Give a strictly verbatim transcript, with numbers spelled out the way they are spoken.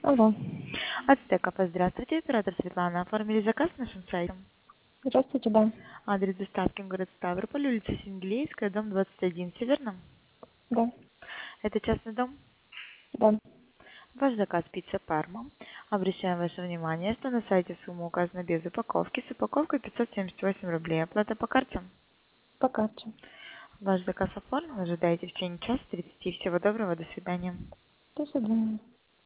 Алло. Ацтека, здравствуйте, оператор Светлана. Оформили заказ на нашем сайте? Здравствуйте, да. Адрес доставки город Ставрополь, улица Сингелейская, дом двадцать один, все верно? Да. Это частный дом? Да. Ваш заказ пицца Парма. Обращаем ваше внимание, что на сайте сумма указана без упаковки. С упаковкой пятьсот семьдесят восемь рублей. Оплата по карте. По карте. Ваш заказ оформлен. Ожидайте в течение часа тридцати. Всего доброго, до свидания. До свидания.